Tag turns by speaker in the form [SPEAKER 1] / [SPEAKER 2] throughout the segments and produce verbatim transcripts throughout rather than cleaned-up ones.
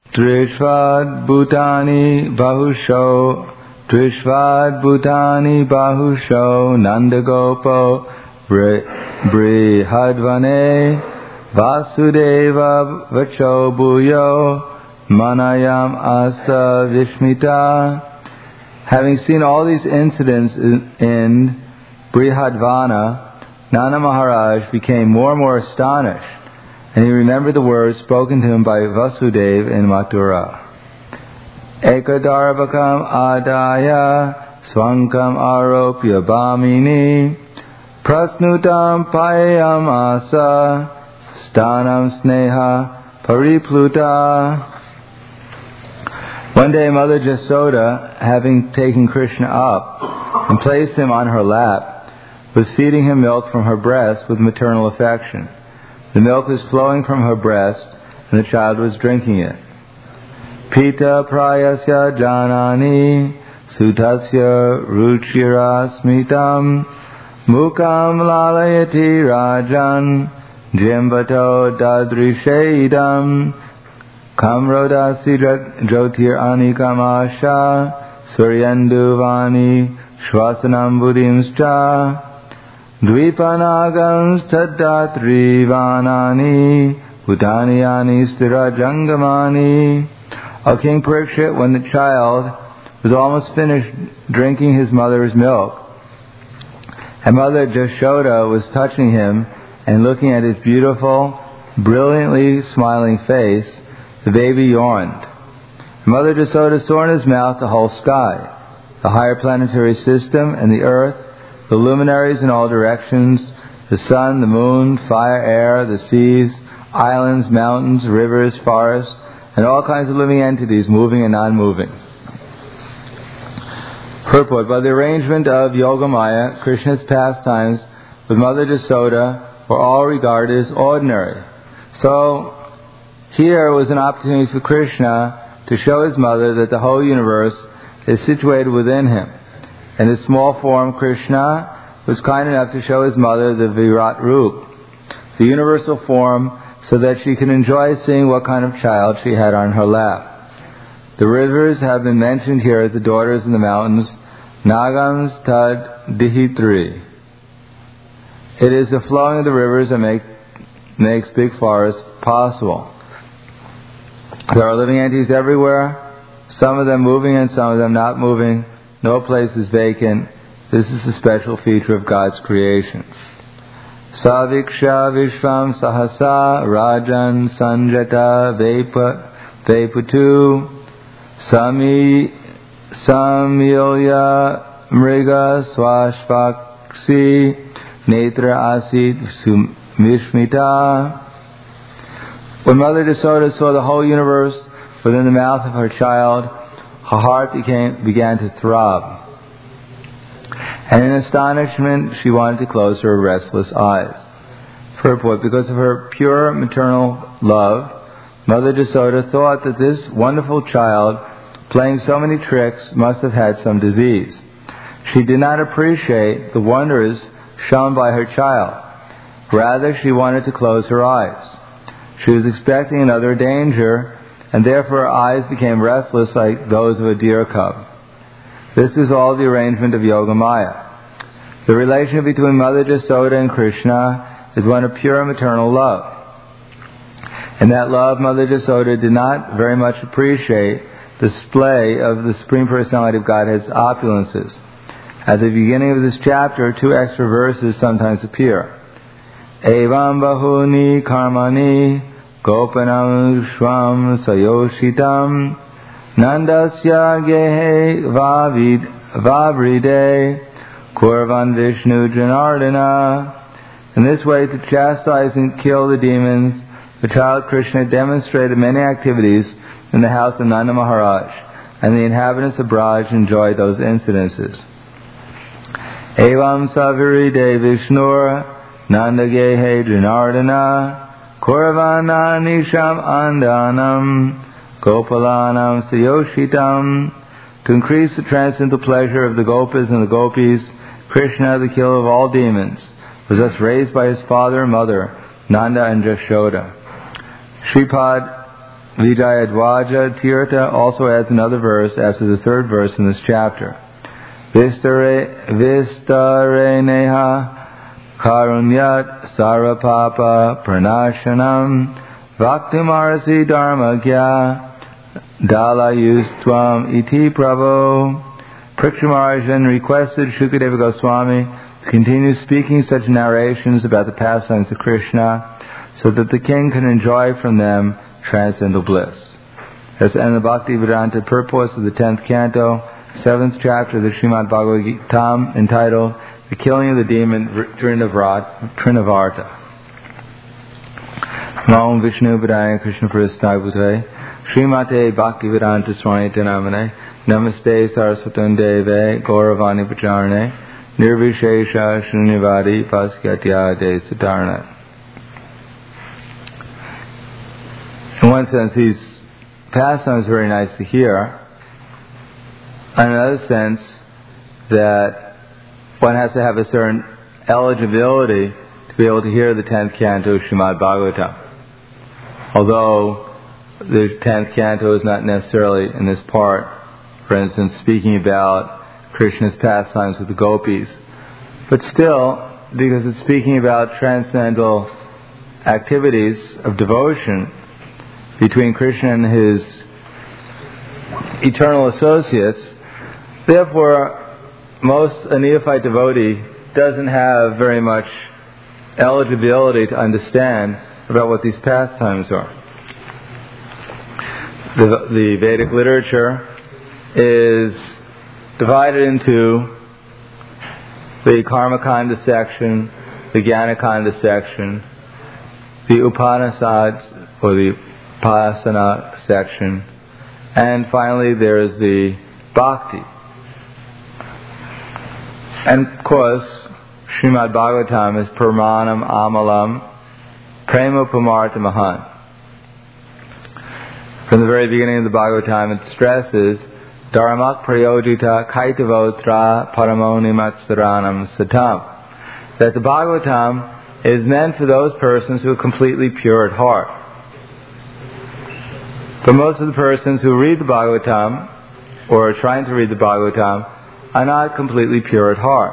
[SPEAKER 1] Trishvad Bhutani Bahusho Trishvad Bhutani Bahusho Nandagopo Brihadvane Vasudeva Vacho Bhuyo Manayam Asa Vishmita. Having seen all these incidents in, in Brihadvana, Nanda Maharaj became more and more astonished, and he remembered the words spoken to him by Vasudeva in Mathura. Ekadarvakam adaya swankam aropya bhamini prasnutam payam asa stanam sneha paripluta. One day Mother Jasoda, having taken Krishna up and placed him on her lap, was feeding him milk from her breast with maternal affection. The milk was flowing from her breast, and the child was drinking it. Pita prayasya janani sutasya ruchirasmitam mukam lalayati rajan jimbato dadrishaidam kamrodasi jyotir anikamasha suryanduvani shvasanam buddhimscha Dvipanagam staddatri vanani Bhutaniyani stira jangamani. O King Parikshit, when the child was almost finished drinking his mother's milk, and Mother Jashoda was touching him and looking at his beautiful, brilliantly smiling face, the baby yawned. Mother Jashoda saw in his mouth the whole sky, the higher planetary system and the earth, the luminaries in all directions, the sun, the moon, fire, air, the seas, islands, mountains, rivers, forests, and all kinds of living entities, moving and non-moving. Purport: by the arrangement of Yogamaya, Krishna's pastimes with Mother Jasoda were all regarded as ordinary. So here was an opportunity for Krishna to show his mother that the whole universe is situated within him. In his small form, Krishna was kind enough to show his mother the Virat Roop, the universal form, so that she could enjoy seeing what kind of child she had on her lap. The rivers have been mentioned here as the daughters in the mountains, Nagams Tad Dihitri. It is the flowing of the rivers that make, makes big forests possible. There are living entities everywhere, some of them moving and some of them not moving. No place is vacant. This is the special feature of God's creation. Saviksha Vishvam Sahasa Rajan Sanjata Veputu Sami Samilya Mriga Swashvaksi Netra Asid Sumishmita. When Mother Jasoda saw the whole universe within the mouth of her child, her heart became, began to throb. And in astonishment, she wanted to close her restless eyes. Purport: because of her pure maternal love, Mother Jasoda thought that this wonderful child, playing so many tricks, must have had some disease. She did not appreciate the wonders shown by her child. Rather, she wanted to close her eyes. She was expecting another danger, and therefore her eyes became restless like those of a deer cub. This is all the arrangement of Yogamaya. The relation between Mother Jasoda and Krishna is one of pure maternal love. In that love, Mother Jasoda did not very much appreciate the display of the Supreme Personality of Godhead's opulences. At the beginning of this chapter, two extra verses sometimes appear. Evam bahuni karmani Gopanam Shvam Sayoshitam Nandasya Gehe Vavid Vavride Kurvan Vishnu Janardana. In this way, to chastise and kill the demons, the child Krishna demonstrated many activities in the house of Nanda Maharaj, and the inhabitants of Braj enjoyed those incidences. Evam Saviride Vishnur Nanda Gehe Janardana Kurvana Nisham Andanam Gopalanam Sayoshitam. To increase the transcendental pleasure of the Gopas and the Gopis, Krishna, the killer of all demons, was thus raised by his father and mother, Nanda and Jashoda. Shripad Vijayadwaja Tirtha also adds another verse after the third verse in this chapter. Vistare, Vistare Neha Karunyat Sarapapa Pranashanam Bhaktimarasi Dharmagya Dalayustvam Iti Prabhu. Prithamarajan requested Shukadeva Goswami to continue speaking such narrations about the pastimes of Krishna so that the king can enjoy from them transcendental bliss. That's the end of the Bhakti-Vedanta purport of the tenth canto, seventh chapter of the Srimad Bhagavatam, entitled The Killing of the Demon Trinavarta. Namo Vishnu Padaya Krishna Prasthaya Bhutale Srimate Bhakti-Vedanta Swami Namane Namaste Saraswatam Deve Gauravani Pacharane Nirvishesha Shunyavadi Paskatya De Satarna. In one sense, these pastimes are very nice to hear. In another sense, that one has to have a certain eligibility to be able to hear the tenth canto of Srimad Bhagavatam. Although the tenth canto is not necessarily in this part, for instance, speaking about Krishna's pastimes with the gopis, but still, because it's speaking about transcendental activities of devotion between Krishna and his eternal associates, therefore, most a neophyte devotee doesn't have very much eligibility to understand about what these pastimes are. The, the Vedic literature is divided into the Karmakanda section, the Jnanakanda section, the Upanishads, or the Upasana section, and finally there is the Bhakti. And of course, Srimad Bhagavatam is Pramanam Amalam Prema Pamartha Mahan. From the very beginning of the Bhagavatam it stresses Dharmak Prayojita Kaitavotra Paramoni Matsaranam Satam, that the Bhagavatam is meant for those persons who are completely pure at heart. But most of the persons who read the Bhagavatam, or are trying to read the Bhagavatam, are not completely pure at heart.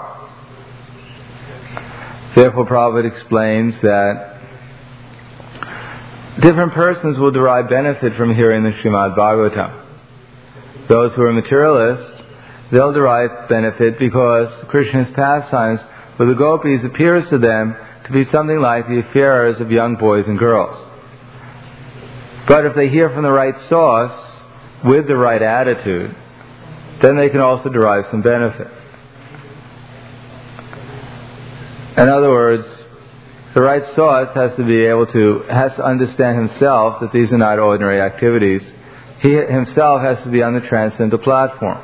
[SPEAKER 1] Therefore, Prabhupada explains that different persons will derive benefit from hearing the Srimad Bhagavatam. Those who are materialists, they'll derive benefit because Krishna's pastimes with the gopis appears to them to be something like the affairs of young boys and girls. But if they hear from the right source, with the right attitude, then they can also derive some benefit. In other words, the right source has to be able to, has to understand himself that these are not ordinary activities. He himself has to be on the transcendental platform.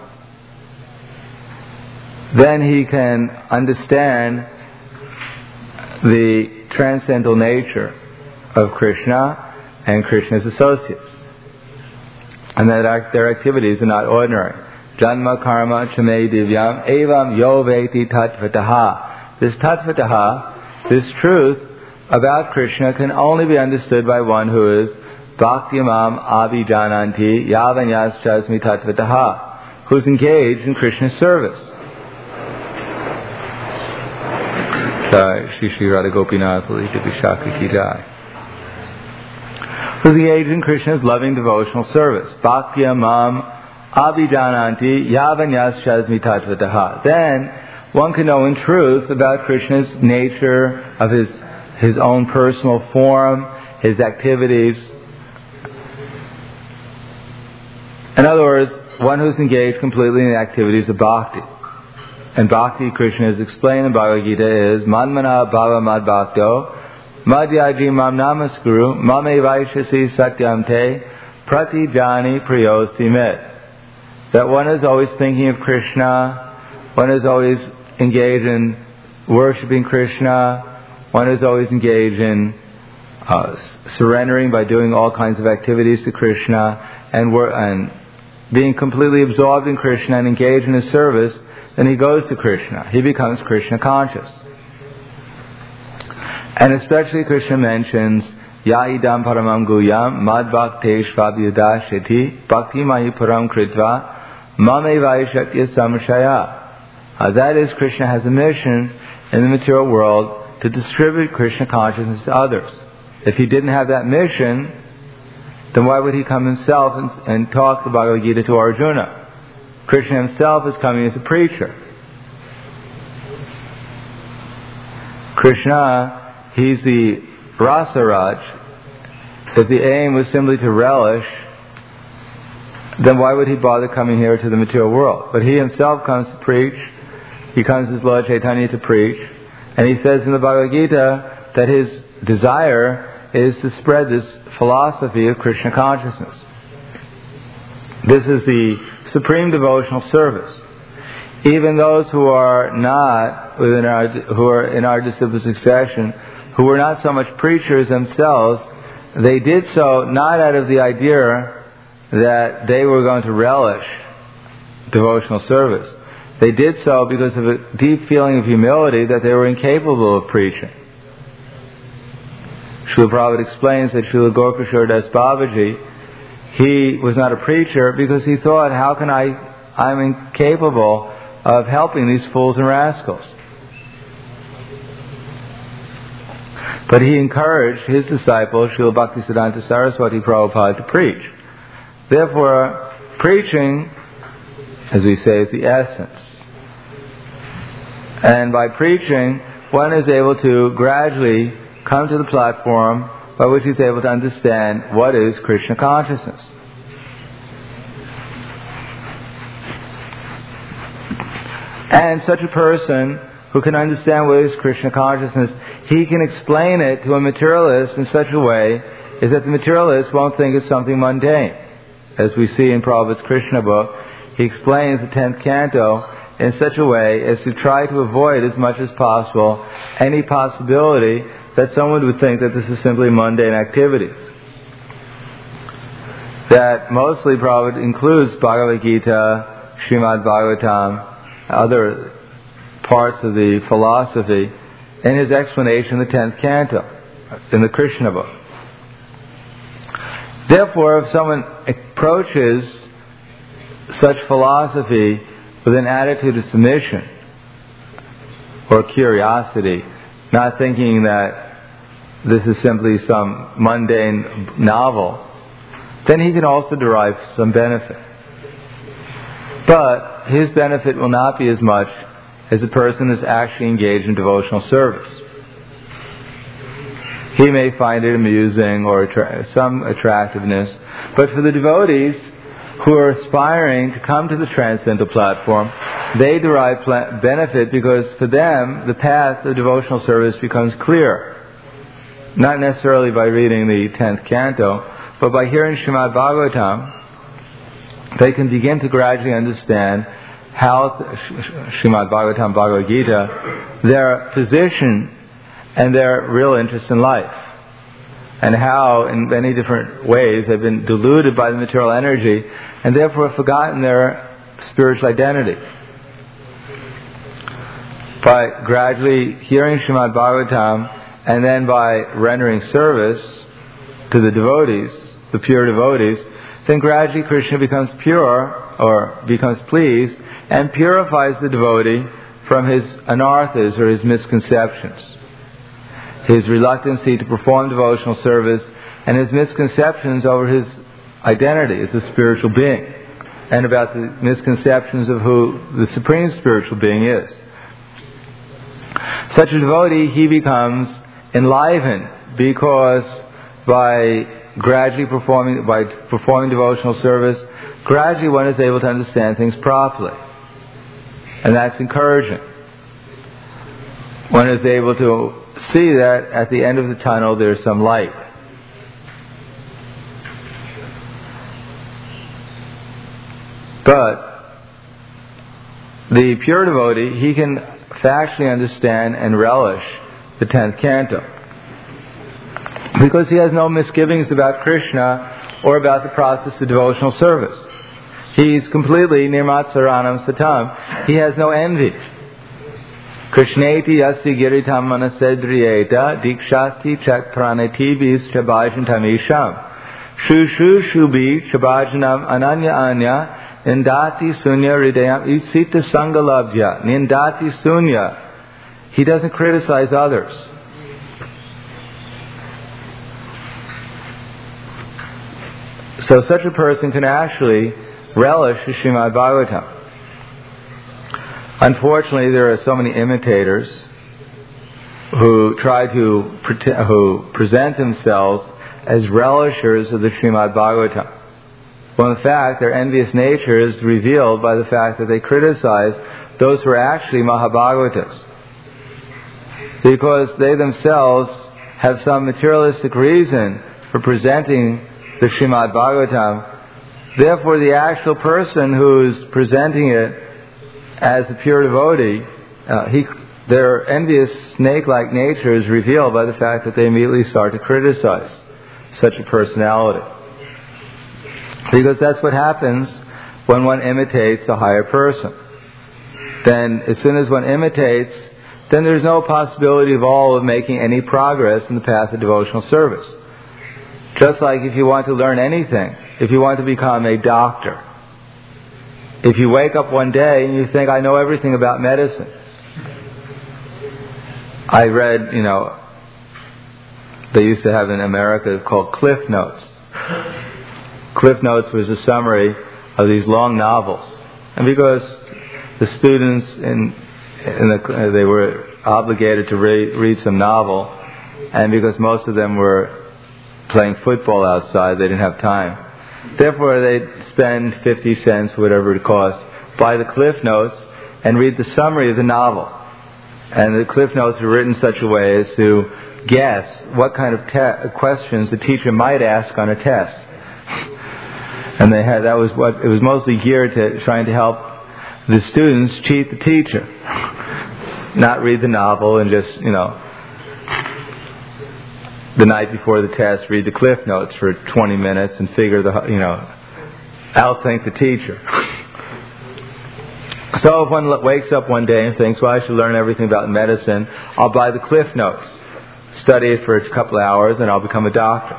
[SPEAKER 1] Then he can understand the transcendental nature of Krishna and Krishna's associates, and that their activities are not ordinary. Janma karma chame divyam evam yo veti tatvataha. This tatvataha, this truth about Krishna, can only be understood by one who is bhaktyamam abhijananti yavanyas chasmi tatvataha, who's engaged in Krishna's service. Jai Shri Shri Radha Gopinath Lalita Vishakha Ki Jai. Who's engaged in Krishna's loving devotional service. Bhaktyamam abhijananti yavanyas chasmi tatvataha. Then one can know in truth about Krishna's nature, of his his own personal form, his activities. In other words, one who's engaged completely in the activities of bhakti. And bhakti, Krishna is explained in Bhagavad Gita, is Manmana Bhava Mad Bhakto Madhyaji Mam Namaskuru Mame Vaishasi Satyam Te Prati Jani Priyosti Mit. That one is always thinking of Krishna, one is always engaged in worshipping Krishna, one is always engaged in uh, surrendering by doing all kinds of activities to Krishna, and, wor- and being completely absorbed in Krishna and engaged in his service. Then he goes to Krishna. He becomes Krishna conscious. And especially Krishna mentions Ya idam paramam guyam mad bhakte shvabhyudashiti bhakti mahi param kritva mame vaishakya samshaya. Uh, that is, Krishna has a mission in the material world to distribute Krishna consciousness to others. If he didn't have that mission, then why would he come himself and, and talk the Bhagavad Gita to Arjuna? Krishna himself is coming as a preacher. Krishna, he's the Rasaraj. If the aim was simply to relish, then why would he bother coming here to the material world? But he himself comes to preach. He comes as Lord Chaitanya to preach. And he says in the Bhagavad Gita that his desire is to spread this philosophy of Krishna consciousness. This is the supreme devotional service. Even those who are not within our, who are in our disciple succession, who were not so much preachers themselves, they did so not out of the idea that they were going to relish devotional service. They did so because of a deep feeling of humility that they were incapable of preaching. Srila Prabhupada explains that Srila Gaurkishore Das Babaji, he was not a preacher because he thought, how can I, I'm incapable of helping these fools and rascals. But he encouraged his disciple, Srila Bhaktisiddhanta Saraswati Prabhupada, to preach. Therefore, preaching, as we say, is the essence. And by preaching, one is able to gradually come to the platform by which he's able to understand what is Krishna consciousness. And such a person who can understand what is Krishna consciousness, he can explain it to a materialist in such a way is that the materialist won't think it's something mundane. As we see in Prabhupada's Krishna book, he explains the tenth canto in such a way as to try to avoid as much as possible any possibility that someone would think that this is simply mundane activities. That mostly Prabhupada includes Bhagavad Gita, Srimad Bhagavatam, other parts of the philosophy in his explanation of the tenth canto in the Krishna book. Therefore, if someone approaches such philosophy with an attitude of submission or curiosity, not thinking that this is simply some mundane novel, then he can also derive some benefit. But his benefit will not be as much as a person is actually engaged in devotional service. He may find it amusing or attra- some attractiveness, but for the devotees who are aspiring to come to the transcendental platform, they derive pl- benefit because for them the path of devotional service becomes clear. Not necessarily by reading the tenth canto, but by hearing Srimad Bhagavatam, they can begin to gradually understand how Srimad Bhagavatam, Bhagavad Gita, their position and their real interest in life, and how in many different ways they've been deluded by the material energy and therefore have forgotten their spiritual identity. By gradually hearing Srimad Bhagavatam and then by rendering service to the devotees, the pure devotees, then gradually Krishna becomes pure or becomes pleased and purifies the devotee from his anarthas or his misconceptions, his reluctancy to perform devotional service, and his misconceptions over his identity as a spiritual being, and about the misconceptions of who the supreme spiritual being is. Such a devotee, he becomes enlivened because by gradually performing, by performing devotional service, gradually one is able to understand things properly. And that's encouraging. One is able to see that at the end of the tunnel there's some light. But the pure devotee, he can factually understand and relish the tenth canto, because he has no misgivings about Krishna or about the process of devotional service. He's completely nirmatsaranam satam. He has no envy. Krishneti yasi giritam manasedriyeta dikshati chak pranatibis chabhajantamisham. Shu shu shubi chabhajanam ananya anya nindati sunya hridayam isita sangalabhya. Nindati sunya. He doesn't criticize others. So such a person can actually relish the Srimad Bhagavatam. Unfortunately, there are so many imitators who try to pre- who present themselves as relishers of the Srimad Bhagavatam. Well, in fact, their envious nature is revealed by the fact that they criticize those who are actually Mahabhagavatas, because they themselves have some materialistic reason for presenting the Srimad Bhagavatam. Therefore, the actual person who's presenting it as a pure devotee, uh, he, their envious snake-like nature is revealed by the fact that they immediately start to criticize such a personality. Because that's what happens when one imitates a higher person. Then, as soon as one imitates, then there's no possibility at all of making any progress in the path of devotional service. Just like if you want to learn anything, if you want to become a doctor, if you wake up one day and you think, I know everything about medicine. I read, you know, they used to have in America called Cliff Notes. Cliff Notes was a summary of these long novels. And because the students, in, in the, they were obligated to read, read some novel, and because most of them were playing football outside, they didn't have time. Therefore, they'd spend fifty cents, whatever it cost, buy the Cliff Notes and read the summary of the novel. And the Cliff Notes were written in such a way as to guess what kind of te- questions the teacher might ask on a test. And they had that was what it was mostly geared to trying to help the students cheat the teacher, not read the novel and just, you know, the night before the test, read the Cliff Notes for twenty minutes and figure the, you know, outthink the teacher. So if one wakes up one day and thinks, well, I should learn everything about medicine, I'll buy the Cliff Notes, study it for a couple of hours, and I'll become a doctor.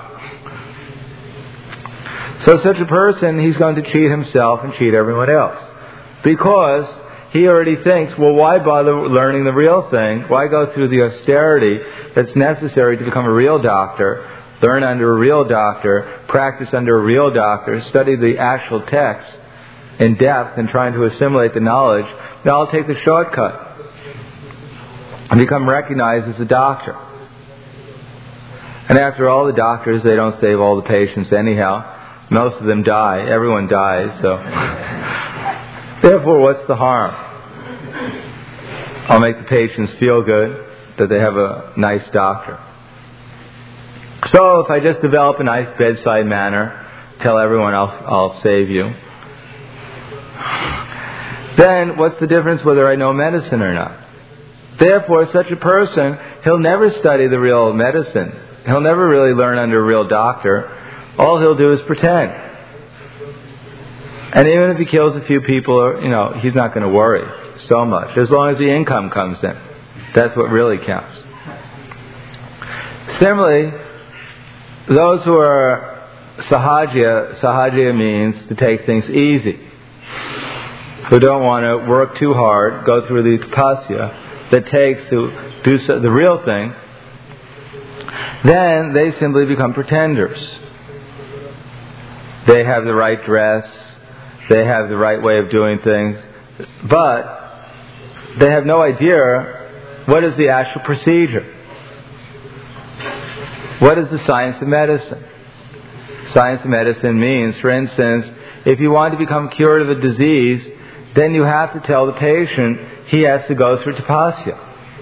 [SPEAKER 1] So such a person, he's going to cheat himself and cheat everyone else. Because he already thinks, well, why bother learning the real thing? Why go through the austerity that's necessary to become a real doctor, learn under a real doctor, practice under a real doctor, study the actual text in depth and trying to assimilate the knowledge? Now I'll take the shortcut and become recognized as a doctor. And after all, the doctors, they don't save all the patients anyhow. Most of them die. Everyone dies, so... Therefore, what's the harm? I'll make the patients feel good that they have a nice doctor. So if I just develop a nice bedside manner, tell everyone I'll, I'll save you, then what's the difference whether I know medicine or not? Therefore, such a person, he'll never study the real medicine. He'll never really learn under a real doctor. All he'll do is pretend. And even if he kills a few people, you know, he's not going to worry so much. As long as the income comes in. That's what really counts. Similarly, those who are sahaja, sahaja means to take things easy, who don't want to work too hard, go through the tapasya that takes to do so, the real thing, then they simply become pretenders. They have the right dress, they have the right way of doing things, but they have no idea what is the actual procedure. What is the science of medicine? Science of medicine means, for instance, if you want to become cured of a disease, then you have to tell the patient he has to go through tapasya.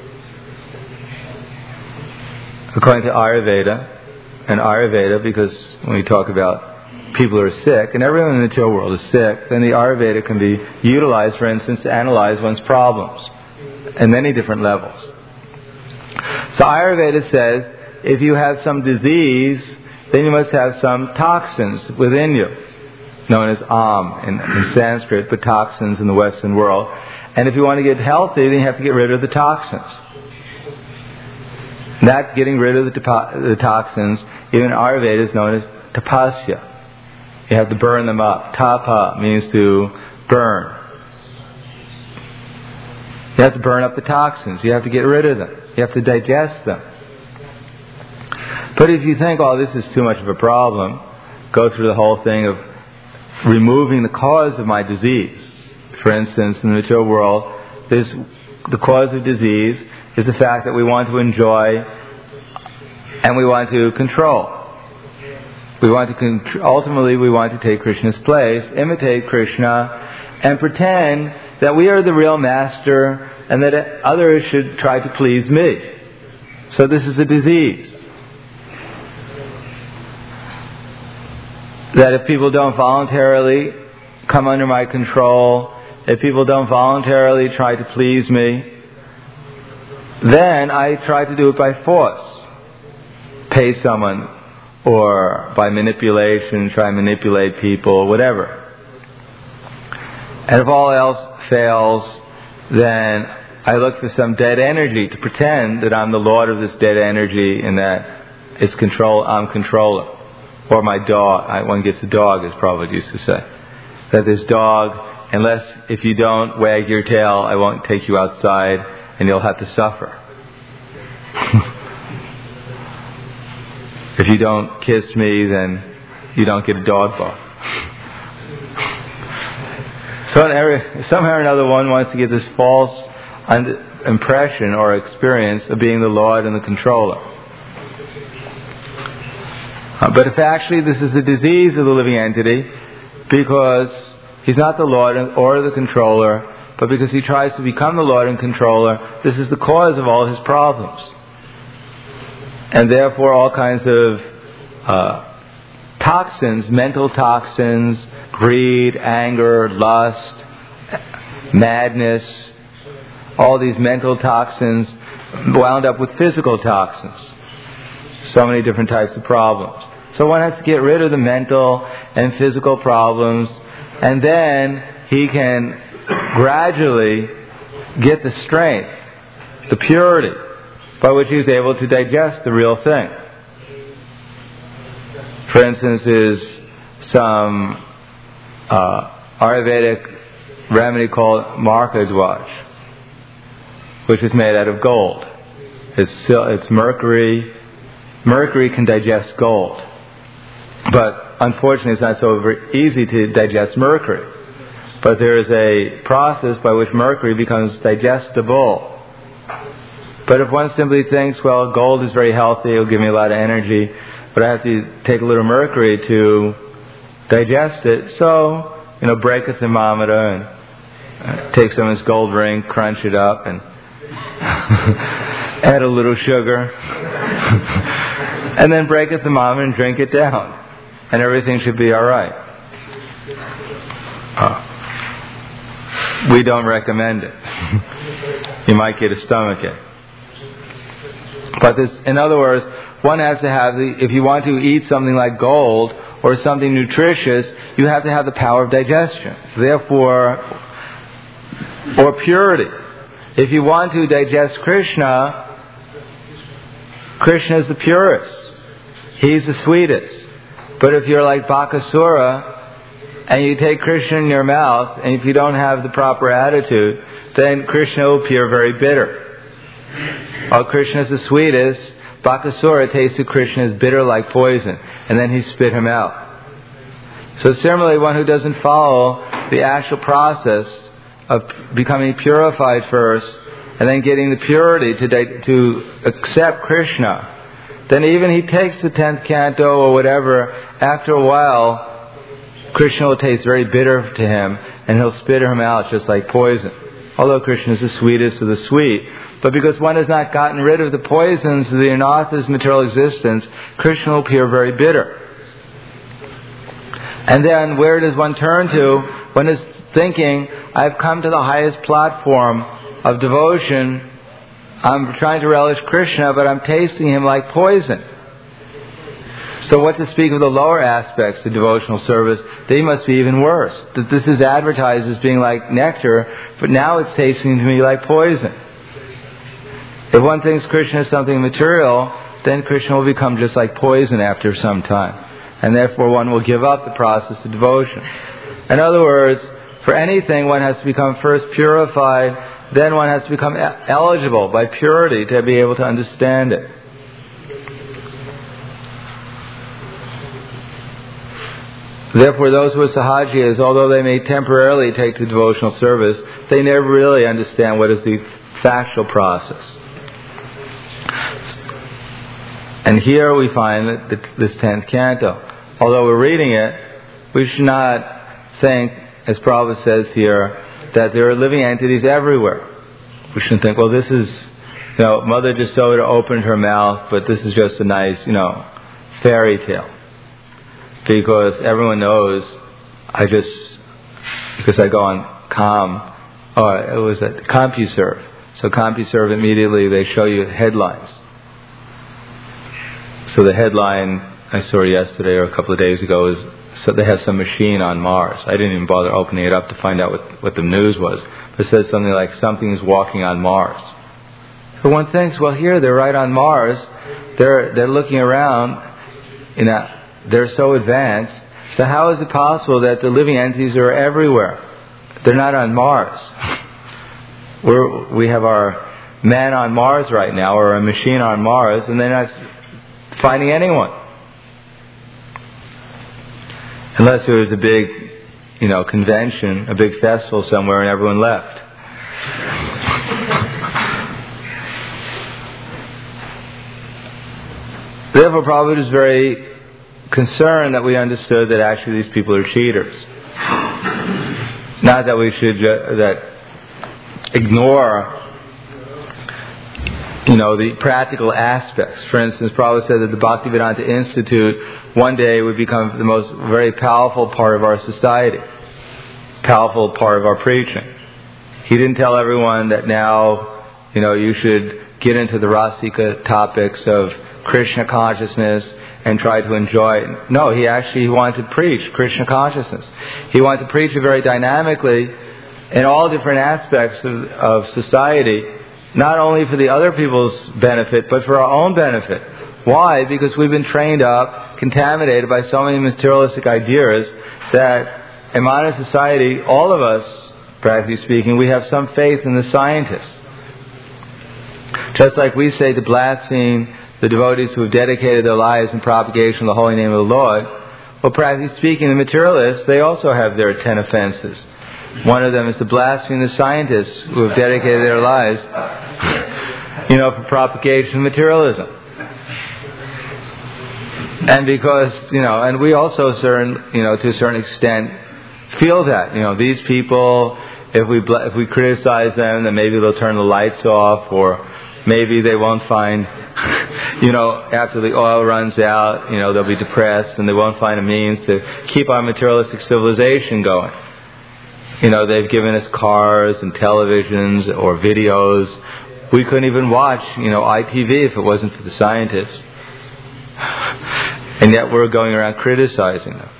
[SPEAKER 1] According to Ayurveda, and Ayurveda, because when we talk about people who are sick, and everyone in the material world is sick, then the Ayurveda can be utilized, for instance, to analyze one's problems at many different levels. So Ayurveda says, if you have some disease, then you must have some toxins within you, known as Am in, in Sanskrit, but toxins in the Western world. And if you want to get healthy, then you have to get rid of the toxins. That getting rid of the, to- the toxins, even in Ayurveda, is known as tapasya. You have to burn them up. Tapa means to burn. You have to burn up the toxins. You have to get rid of them. You have to digest them. But if you think, oh, this is too much of a problem, go through the whole thing of removing the cause of my disease. For instance, in the material world, there's the cause of disease is the fact that we want to enjoy and we want to control. We want to con- ultimately we want to take Krishna's place, imitate Krishna, and pretend that we are the real master and that others should try to please me. So this is a disease. That if people don't voluntarily come under my control, if people don't voluntarily try to please me, then I try to do it by force. Pay someone, or by manipulation, try and manipulate people, whatever. And if all else fails, then I look for some dead energy to pretend that I'm the lord of this dead energy and that it's control, I'm controller. Or my dog, I, one gets a dog, as Prabhupada used to say. That this dog, unless if you don't wag your tail, I won't take you outside and you'll have to suffer. If you don't kiss me, then you don't get a dog bone. So in every, somehow or another one wants to get this false impression or experience of being the Lord and the controller. Uh, but if actually this is the disease of the living entity, because he's not the Lord or the controller, but because he tries to become the Lord and controller, this is the cause of all his problems. And therefore all kinds of uh, toxins, mental toxins, greed, anger, lust, madness, all these mental toxins wound up with physical toxins. So many different types of problems. So one has to get rid of the mental and physical problems, and then he can gradually get the strength, the purity, by which he is able to digest the real thing. For instance, is some uh, Ayurvedic remedy called Markadwaj, which is made out of gold. It's, it's mercury. Mercury can digest gold. But unfortunately, it's not so very easy to digest mercury. But there is a process by which mercury becomes digestible. But if one simply thinks, well, gold is very healthy, it'll give me a lot of energy, but I have to take a little mercury to digest it, so, you know, break a thermometer and uh, take some of this gold ring, crunch it up, and add a little sugar, and then break a thermometer and drink it down, and everything should be all right. Uh, we don't recommend it. You might get a stomachache. But this, in other words, one has to have the, if you want to eat something like gold or something nutritious, you have to have the power of digestion. Therefore, or purity. If you want to digest Krishna, Krishna is the purest. He's the sweetest. But if you're like Bakasura, and you take Krishna in your mouth, and if you don't have the proper attitude, then Krishna will appear very bitter. While Krishna is the sweetest, Bakasura tasted Krishna as bitter like poison, and then he spit him out. So similarly, one who doesn't follow the actual process of becoming purified first, and then getting the purity to to accept Krishna, then even he takes the tenth canto or whatever, after a while, Krishna will taste very bitter to him, and he'll spit him out just like poison. Although Krishna is the sweetest of the sweet. But because one has not gotten rid of the poisons of the anarthas material existence, Krishna will appear very bitter. And then where does one turn to? One is thinking, I've come to the highest platform of devotion. I'm trying to relish Krishna, but I'm tasting him like poison. So what to speak of the lower aspects of devotional service, they must be even worse. That this is advertised as being like nectar, but now it's tasting to me like poison. If one thinks Krishna is something material, then Krishna will become just like poison after some time. And therefore one will give up the process of devotion. In other words, for anything one has to become first purified, then one has to become eligible by purity to be able to understand it. Therefore, those who are sahajiyas, although they may temporarily take to devotional service, they never really understand what is the factual process. And here we find that this tenth canto. Although we're reading it, we should not think, as Prabhupada says here, that there are living entities everywhere. We shouldn't think, well, this is, you know, Mother Jasoda opened her mouth, but this is just a nice, you know, fairy tale. Because everyone knows, I just, because I go on Com, or it was at CompuServe. So CompuServe, immediately they show you headlines. So the headline I saw yesterday or a couple of days ago is, so they have some machine on Mars. I didn't even bother opening it up to find out what, what the news was. But it says something like, something is walking on Mars. So one thinks, well, here they're right on Mars. They're they're looking around, you know, they're so advanced. So how is it possible that the living entities are everywhere? They're not on Mars. We're, we have our man on Mars right now, or a machine on Mars, and they're not finding anyone. Unless there was a big, you know, convention, a big festival somewhere and everyone left. Therefore, Prabhupada is very concerned that we understood that actually these people are cheaters. Not that we should uh, that ignore, you know, the practical aspects. For instance, Prabhupada said that the Bhaktivedanta Institute one day would become the most very powerful part of our society, powerful part of our preaching. He didn't tell everyone that now, you know, you should get into the Rasika topics of Krishna consciousness and try to enjoy it. No, he actually wanted to preach Krishna consciousness. He wanted to preach it very dynamically in all different aspects of, of society, not only for the other people's benefit, but for our own benefit. Why? Because we've been trained up, contaminated by so many materialistic ideas that in modern society, all of us, practically speaking, we have some faith in the scientists. Just like we say to blaspheme the devotees who have dedicated their lives in propagation of the holy name of the Lord, well, practically speaking, the materialists, they also have their ten offenses. One of them is to blaspheme the scientists who have dedicated their lives, you know, for propagation of materialism. And because, you know, and we also, certain, you know, to a certain extent, feel that, you know, these people, if we if we criticize them, then maybe they'll turn the lights off, or maybe they won't find, you know, after the oil runs out, you know, they'll be depressed and they won't find a means to keep our materialistic civilization going. You know, they've given us cars and televisions or videos. We couldn't even watch, you know, I T V if it wasn't for the scientists. And yet we're going around criticizing them.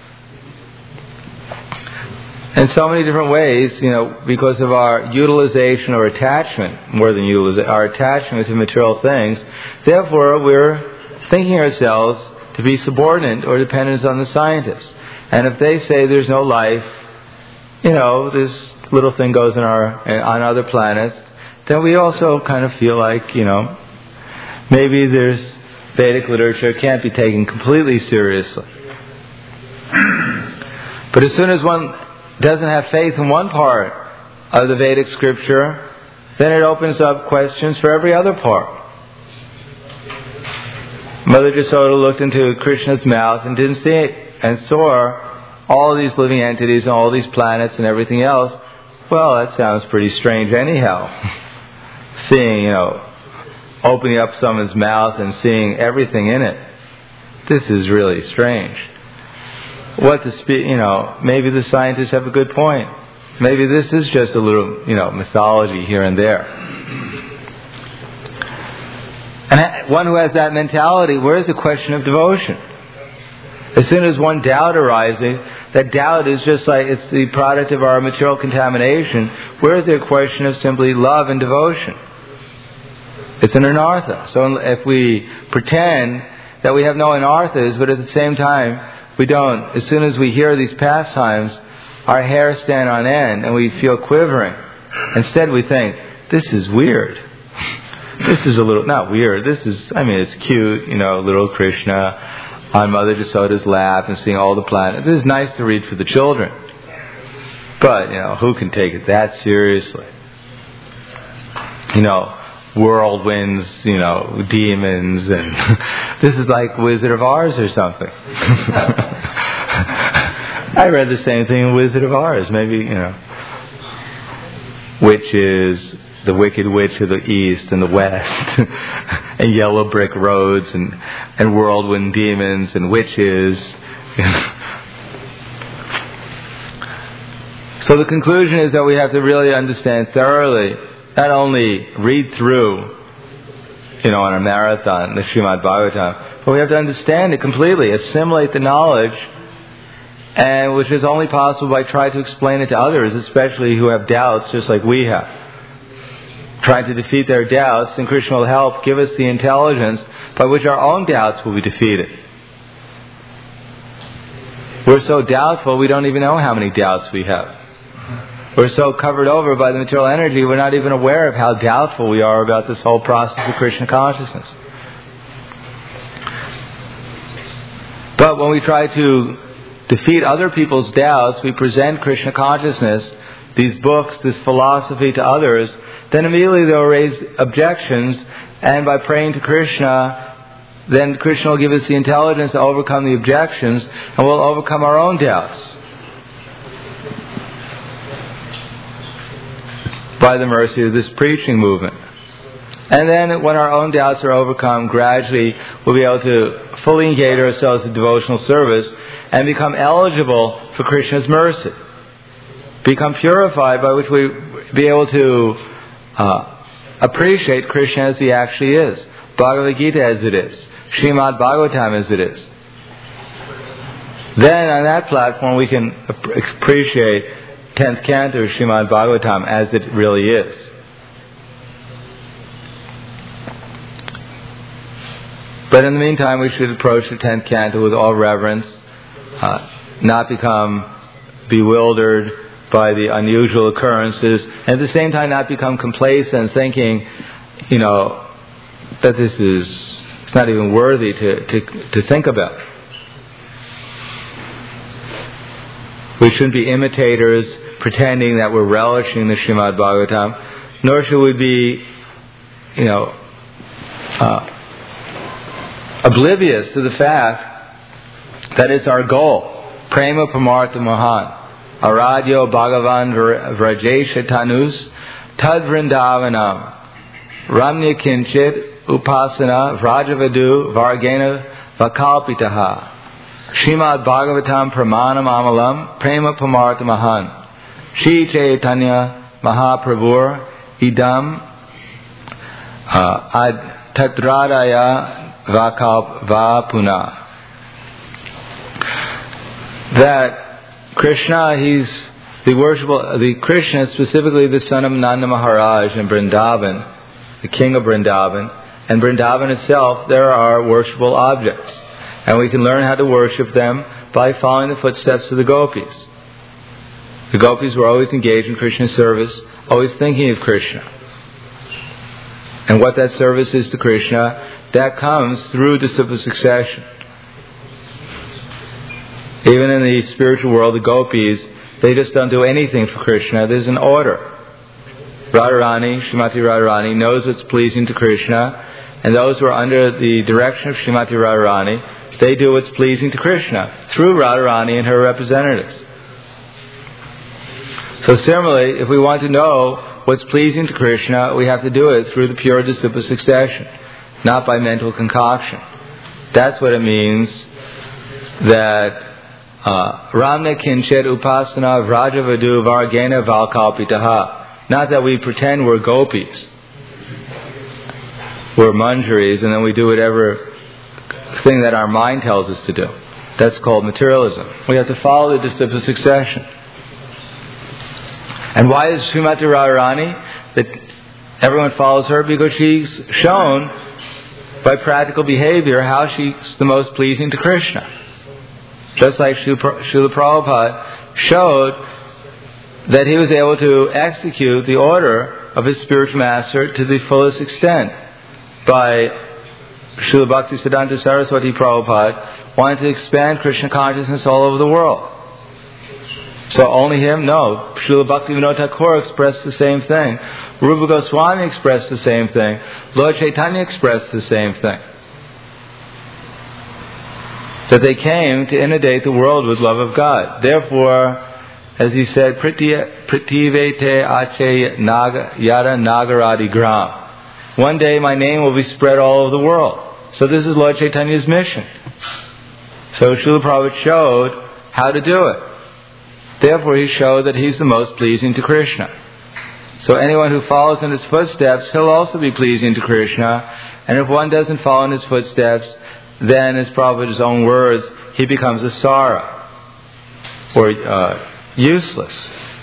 [SPEAKER 1] In so many different ways, you know, because of our utilization or attachment, more than utilization, our attachment to material things, therefore we're thinking ourselves to be subordinate or dependent on the scientists. And if they say there's no life, you know, this little thing goes in our, on other planets, then we also kind of feel like, you know, maybe there's Vedic literature can't be taken completely seriously. But as soon as one doesn't have faith in one part of the Vedic scripture, then it opens up questions for every other part. Mother Jasoda looked into Krishna's mouth and didn't see it, and saw all these living entities and all these planets and everything else. Well, that sounds pretty strange anyhow. Seeing, you know, opening up someone's mouth and seeing everything in it. This is really strange. What to speak, you know, maybe the scientists have a good point. Maybe this is just a little, you know, mythology here and there. And one who has that mentality, where's the question of devotion? As soon as one doubt arises, that doubt is just like it's the product of our material contamination. Where is there a question of simply love and devotion? It's an anartha. So if we pretend that we have no anarthas, but at the same time we don't, as soon as we hear these pastimes, our hair stand on end and we feel quivering. Instead we think, this is weird. This is a little, not weird, this is, I mean, it's cute, you know, little Krishna on Mother Jasoda's lap and seeing all the planets. This is nice to read for the children. But, you know, who can take it that seriously? You know, whirlwinds, you know, demons, and this is like Wizard of Oz or something. I read the same thing in Wizard of Oz, maybe, you know. Witches, the Wicked Witch of the East and the West, and yellow brick roads, and, and whirlwind demons, and witches. So the conclusion is that we have to really understand thoroughly, not only read through, you know, on a marathon, the Srimad Bhagavatam, but we have to understand it completely, assimilate the knowledge, and which is only possible by trying to explain it to others, especially who have doubts just like we have. Trying to defeat their doubts, and Krishna will help give us the intelligence by which our own doubts will be defeated. We're so doubtful we don't even know how many doubts we have. We're so covered over by the material energy, we're not even aware of how doubtful we are about this whole process of Krishna consciousness. But when we try to defeat other people's doubts, we present Krishna consciousness, these books, this philosophy to others, then immediately they'll raise objections, and by praying to Krishna, then Krishna will give us the intelligence to overcome the objections, and we'll overcome our own doubts by the mercy of this preaching movement. And then when our own doubts are overcome, gradually we'll be able to fully engage ourselves in devotional service and become eligible for Krishna's mercy. Become purified, by which we be able to uh, appreciate Krishna as He actually is. Bhagavad Gita as it is. Srimad Bhagavatam as it is. Then on that platform we can appreciate tenth canto of Srimad Bhagavatam as it really is. But in the meantime, we should approach the tenth canto with all reverence, uh, not become bewildered by the unusual occurrences, and at the same time not become complacent, thinking, you know, that this is it's not even worthy to, to, to think about. We shouldn't be imitators, pretending that we're relishing the Srimad Bhagavatam, nor should we be, you know, uh, oblivious to the fact that it's our goal. Prema Pamartha Mahan. Aradyo Bhagavan Vrajesha Tanus Tad Vrindavanam Ramya Kinchit Upasana Vrajavadu Vargena Vakalpitaha Srimad Bhagavatam Pramanam Amalam Prema Pamartha Mahan Shri Chaitanya Mahaprabhur Idam uh, Ad Tatradaya Vakalp Vapuna. That Krishna, He's the worshipful, the Krishna, specifically the son of Nanda Maharaj in Vrindavan, the king of Vrindavan, and Vrindavan itself, there are worshipful objects. And we can learn how to worship them by following the footsteps of the gopis. The gopis were always engaged in Krishna's service, always thinking of Krishna. And what that service is to Krishna, that comes through disciple succession. Even in the spiritual world, the gopis, they just don't do anything for Krishna. There's an order. Radharani, Srimati Radharani, knows what's pleasing to Krishna, and those who are under the direction of Srimati Radharani, they do what's pleasing to Krishna through Radharani and her representatives. So similarly, if we want to know what's pleasing to Krishna, we have to do it through the pure disciple succession, not by mental concoction. That's what it means that Uh, Ramna Kinchit Upasana Vrajavadu Vargena Valkalpitaha. Not that we pretend we're gopis, we're manjaris, and then we do whatever thing that our mind tells us to do. That's called materialism. We have to follow the disciple succession. And why is Srimati Radharani that everyone follows her? Because she's shown by practical behavior how she's the most pleasing to Krishna. Just like Srila Prabhupada showed that he was able to execute the order of his spiritual master to the fullest extent by Srila Bhaktisiddhanta Saraswati Prabhupada wanting to expand Krishna consciousness all over the world. So only him? No. Srila Bhaktivinoda Thakur expressed the same thing. Rupa Goswami expressed the same thing. Lord Chaitanya expressed the same thing. That they came to inundate the world with love of God. Therefore, as he said, Pritive te ache naga, yada nagaradi gram. One day my name will be spread all over the world. So this is Lord Chaitanya's mission. So Srila Prabhupada showed how to do it. Therefore he showed that he's the most pleasing to Krishna. So anyone who follows in his footsteps, he'll also be pleasing to Krishna. And if one doesn't follow in his footsteps, then, as Prabhupada's own words, he becomes a sara, or uh, useless.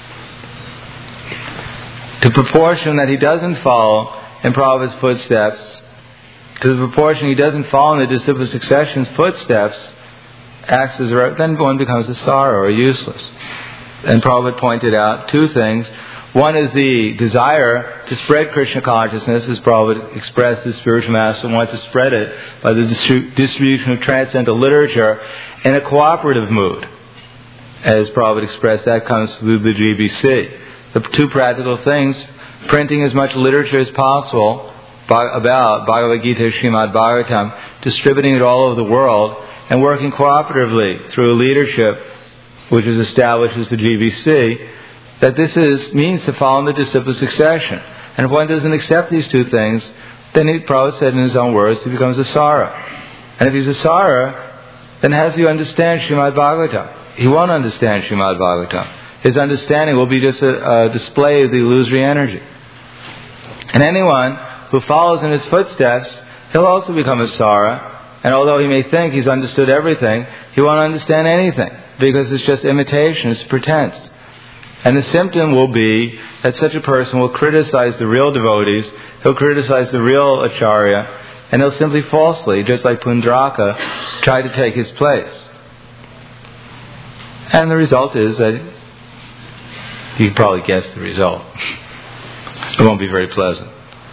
[SPEAKER 1] To proportion that he doesn't follow in Prabhupada's footsteps, to the proportion he doesn't follow in the disciple succession's footsteps, acts as a, then one becomes a sara, or useless. And Prabhupada pointed out two things. One is the desire to spread Krishna consciousness, as Prabhupada expressed his spiritual master wanted to spread it by the distri- distribution of transcendental literature in a cooperative mood. As Prabhupada expressed, that comes through the G B C. The two practical things, printing as much literature as possible about Bhagavad Gita, Srimad Bhagavatam, distributing it all over the world, and working cooperatively through a leadership which is established as the G B C, that this is means to follow in the disciple succession. And if one doesn't accept these two things, then he probably said in his own words, he becomes a sara. And if he's a sara, then how does he understand Srimad Bhagavatam? He won't understand Srimad Bhagavatam. His understanding will be just a, a display of the illusory energy. And anyone who follows in his footsteps, he'll also become a sara. And although he may think he's understood everything, he won't understand anything, because it's just imitation, it's pretense. And the symptom will be that such a person will criticize the real devotees, he'll criticize the real acharya, and he'll simply falsely, just like Pundraka, try to take his place. And the result is that you can probably guess the result. It won't be very pleasant.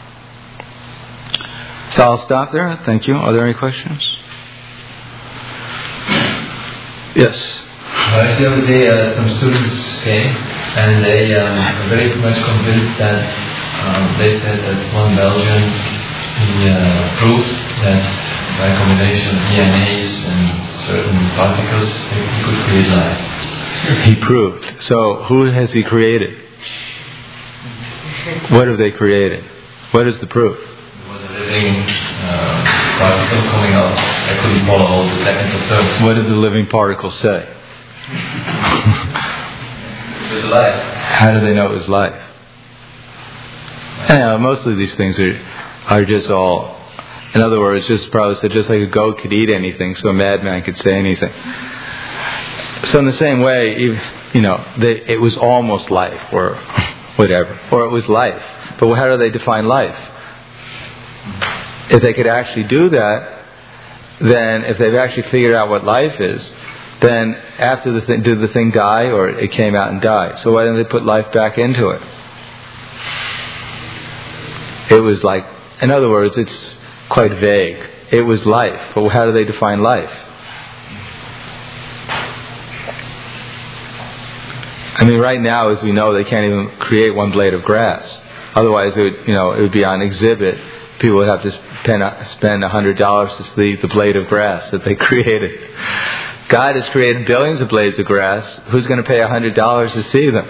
[SPEAKER 1] So I'll stop there. Thank you. Are there any questions? Yes.
[SPEAKER 2] Well, the other day, uh, some students came, and they um, were very much convinced that um, they said that one Belgian he uh, proved that by a combination of D N As and certain particles, he could create life.
[SPEAKER 1] He proved. So, who has he created? What have they created? What is the proof?
[SPEAKER 2] There was a living uh, particle coming out. I couldn't follow all the technical terms.
[SPEAKER 1] What did the living particle say?
[SPEAKER 2] It was life.
[SPEAKER 1] How do they know it was life? Anyhow, most of these things are are just all, in other words, just probably said just like a goat could eat anything, so a madman could say anything. So in the same way, you know, they, it was almost life, or whatever, or it was life. But how do they define life? If they could actually do that, then if they've actually figured out what life is, then after the thing, did the thing die, or it came out and died? So why didn't they put life back into it? It was like, in other words, it's quite vague. It was life, but how do they define life? I mean, right now, as we know, they can't even create one blade of grass. Otherwise, it would, you know, it would be on exhibit. People would have to spend spend a hundred dollars to see the blade of grass that they created. God has created billions of blades of grass. Who's going to pay a hundred dollars to see them?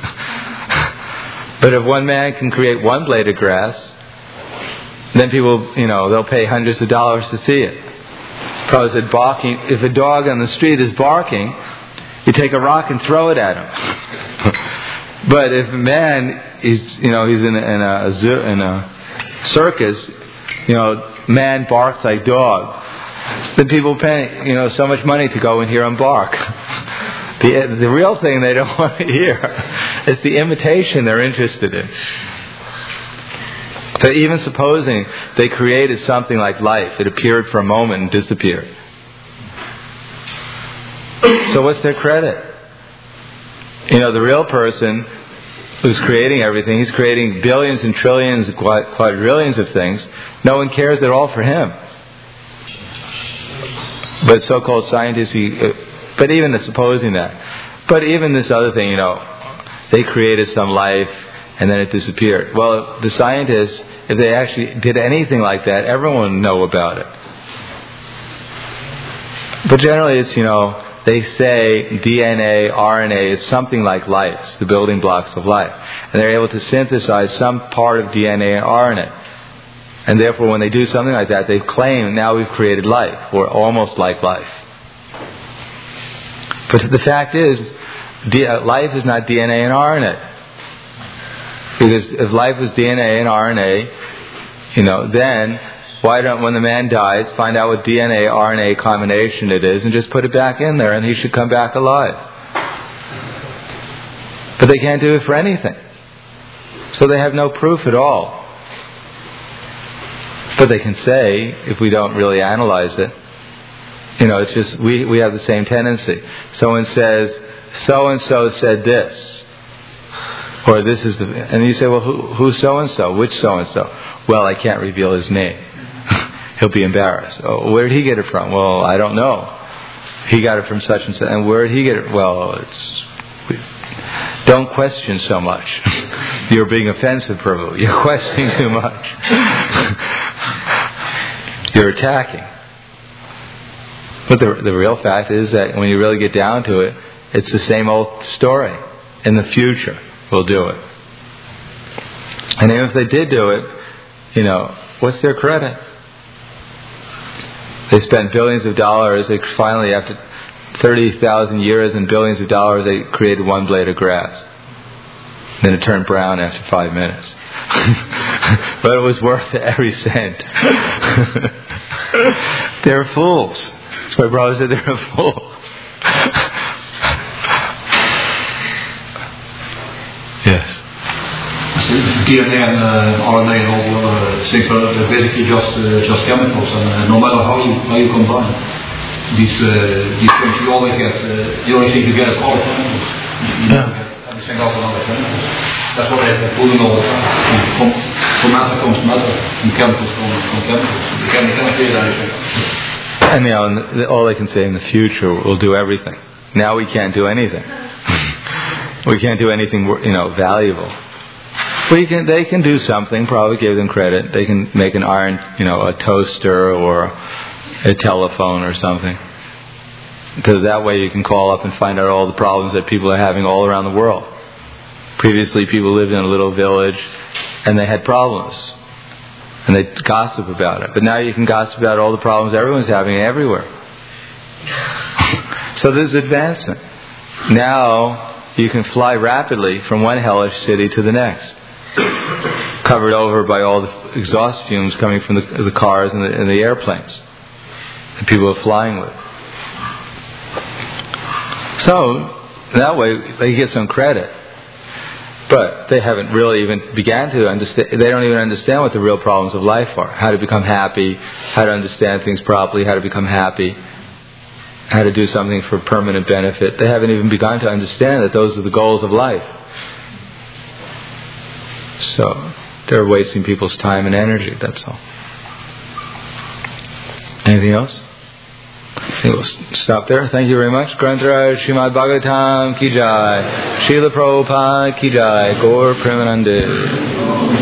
[SPEAKER 1] But if one man can create one blade of grass, then people, you know, they'll pay hundreds of dollars to see it. Probably said barking. If a dog on the street is barking, you take a rock and throw it at him. But if a man is, you know, he's in a, in a, in a circus, you know, man barks like dog. The people pay, you know, so much money to go and hear him bark. The, the real thing they don't want to hear is the imitation they're interested in. So even supposing they created something like life, it appeared for a moment and disappeared. So what's their credit? You know, the real person who's creating everything, he's creating billions and trillions, quadrillions of things. No one cares at all for him. But so-called scientists, he, uh, but even the, supposing that, but even this other thing, you know, they created some life and then it disappeared. Well, the scientists, if they actually did anything like that, everyone would know about it. But generally it's, you know, they say D N A, R N A is something like life. It's the building blocks of life. And they're able to synthesize some part of D N A and R N A. And therefore when they do something like that, they claim now we've created life, or almost like life. But the fact is, life is not D N A and R N A. Because if life was D N A and R N A, you know, then why don't, when the man dies, find out what D N A R N A combination it is and just put it back in there and he should come back alive. But they can't do it for anything. So they have no proof at all. But they can say, if we don't really analyze it, you know, it's just, we, we have the same tendency. Someone says, so-and-so said this. Or this is the, and you say, well, who, who's so-and-so? Which so-and-so? Well, I can't reveal his name. He'll be embarrassed. Oh, where did he get it from? Well, I don't know. He got it from such and such. And where did he get it? Well, it's, we, don't question so much. You're being offensive, Prabhu. You're questioning too much. You're attacking. But the, the real fact is that when you really get down to it, it's the same old story. In the future, we'll do it. And even if they did do it, you know, what's their credit? They spent billions of dollars. They finally, after thirty thousand years and billions of dollars, they created one blade of grass. Then it turned brown after five minutes. But it was worth every cent. They're fools. That's why brother said they're fools. Yes.
[SPEAKER 3] D N A and uh, R N A and all uh, things are basically just uh, just chemicals, and uh, no matter how you how you combine these uh, these things, you always get uh, the only thing you get is all chemicals. You don't
[SPEAKER 1] Yeah.
[SPEAKER 3] get everything else and other chemicals. That's what they're pulling all the time. From, from matter comes matter, and chemicals come from chemicals. You can't, you can't clear anything.
[SPEAKER 1] And you know, and all they can say in the future, we'll do everything. Now we can't do anything. We can't do anything, you know, valuable. We can, they can do something, probably give them credit. They can make an iron, you know, a toaster or a telephone or something. Because that way you can call up and find out all the problems that people are having all around the world. Previously people lived in a little village and they had problems. And they gossip about it. But now you can gossip about all the problems everyone's having everywhere. So there's advancement. Now you can fly rapidly from one hellish city to the next. Covered over by all the exhaust fumes coming from the, the cars and the, and the airplanes that people are flying with. So that way they get some credit. But they haven't really even began to understand, they don't even understand what the real problems of life are. How to become happy, how to understand things properly, how to become happy, how to do something for permanent benefit. They haven't even begun to understand that those are the goals of life. So they're wasting people's time and energy, that's all. Anything else? I think we'll stop there. Thank you very much. Grantaraj Srimad Bhagavatam Ki Jai. Srila Prabhupada Ki Jai. Gaur Premanande.